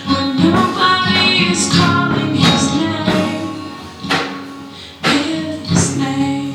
when nobody is calling his name, his name.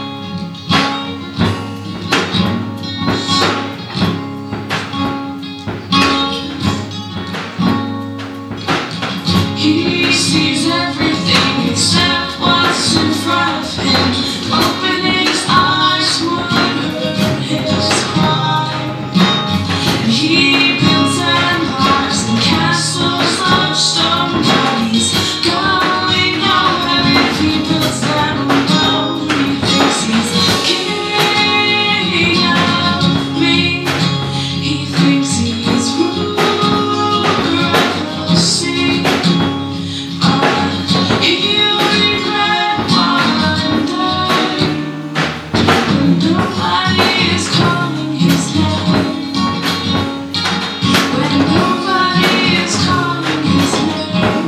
He sees everything except what's in front of him. Opening his eyes would hurt his pride. And he builds empires and castles of stone bodies. Going nowhere if he builds them alone. He thinks he's king of me. He thinks he's ruler of the sea. He'll regret one day when nobody is calling his name. When nobody is calling his name.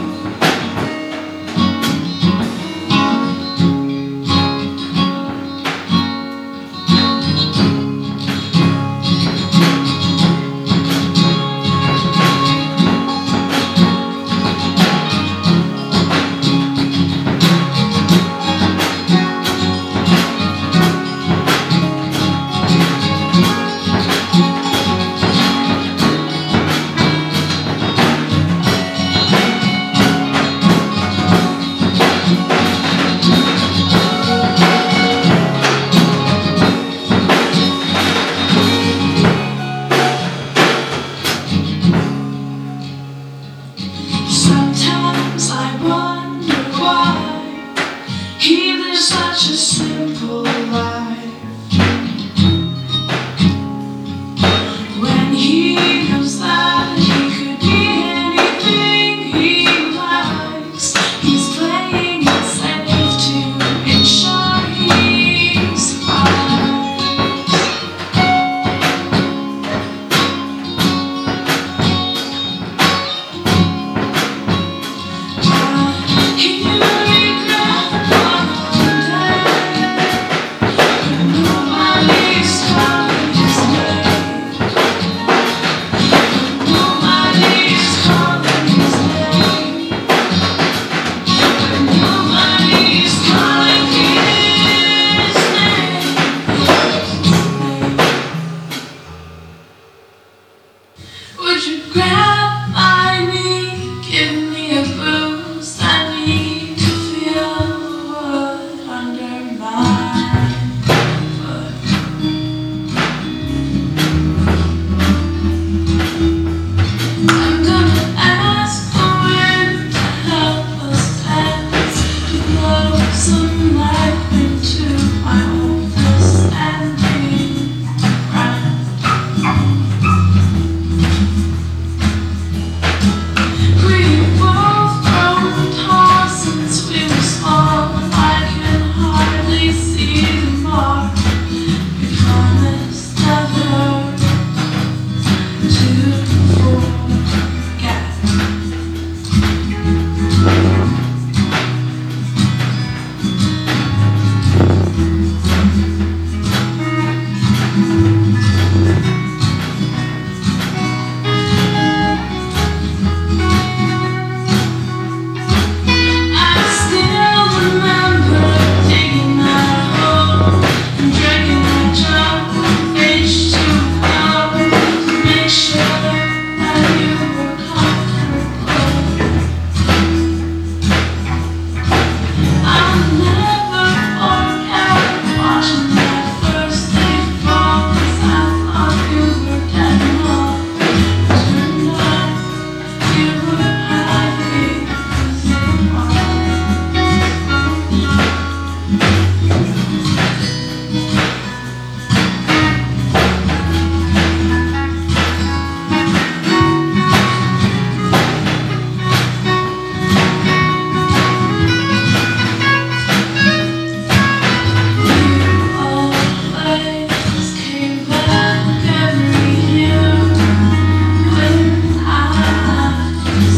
Sometimes I wonder why he lives such a simple life, when he knows that he could be anything he likes. He's playing it safe to ensure he survives. He'll regret one day when nobody's calling his name. When nobody's calling his name. When nobody's calling his name. Would you grab my knee, give me a boost? I need to feel the wood under my foot. I'm gonna ask the wind to help us dance, to blow some life into my hopeless ending ground. We've both grown tall since we were small. I can hardly see the mark. We promised never to forget. I still remember digging that hole and drinking that jug of H2O to make sure that you were comfortable. I'll never forget watching that first day fall, 'cause I thought you were dead and all. Turned out you were happy as you are. You always came back every year when I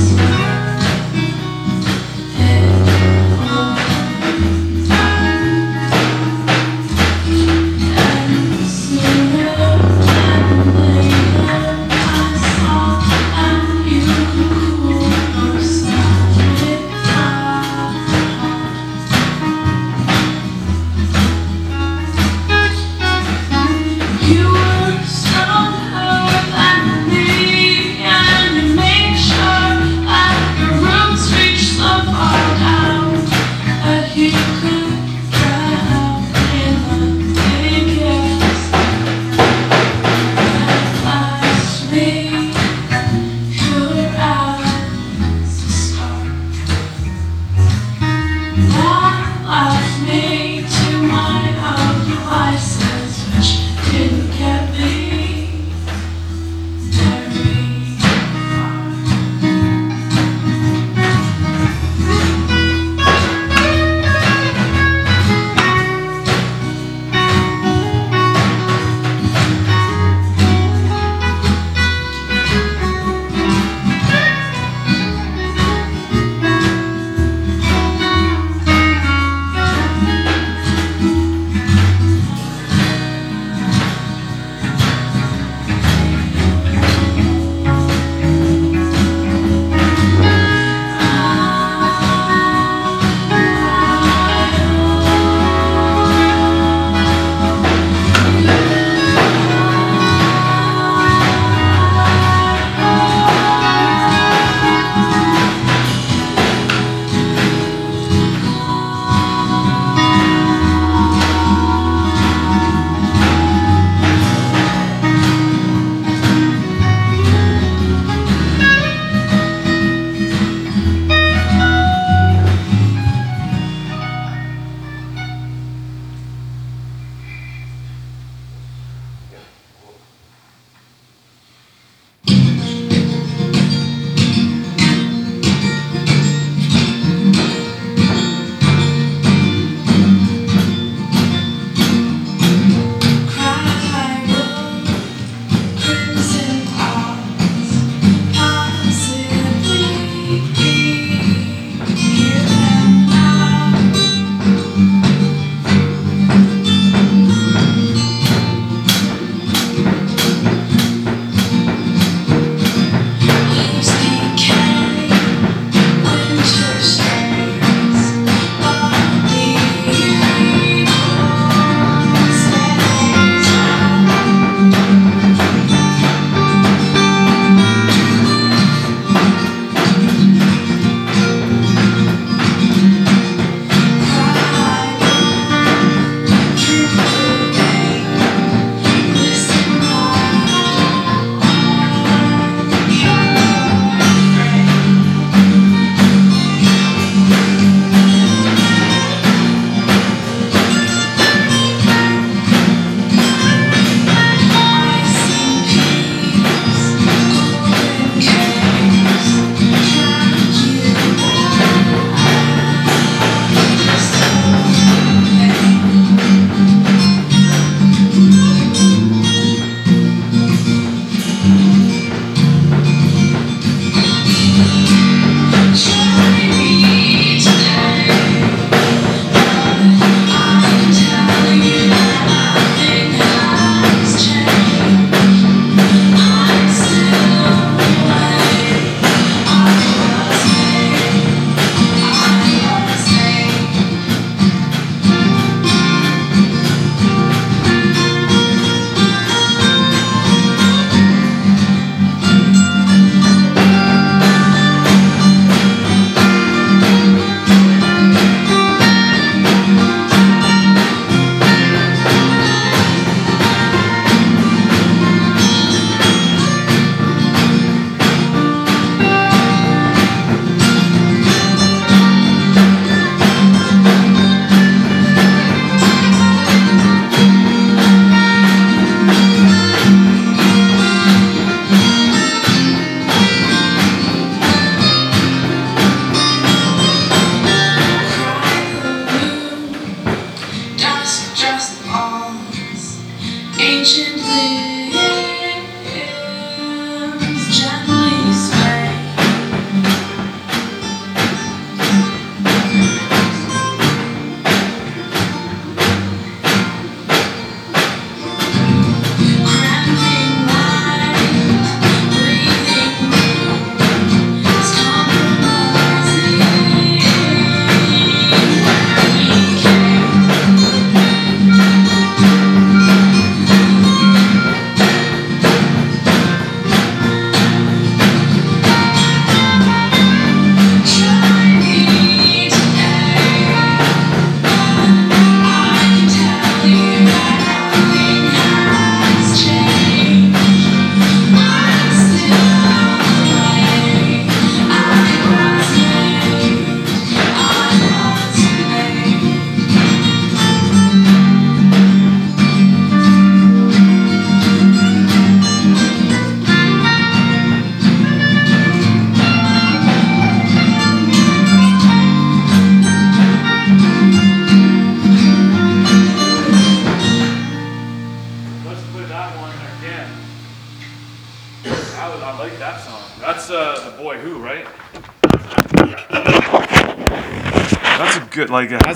I like that song. That's the Boy Who, right? That's a good, like, it has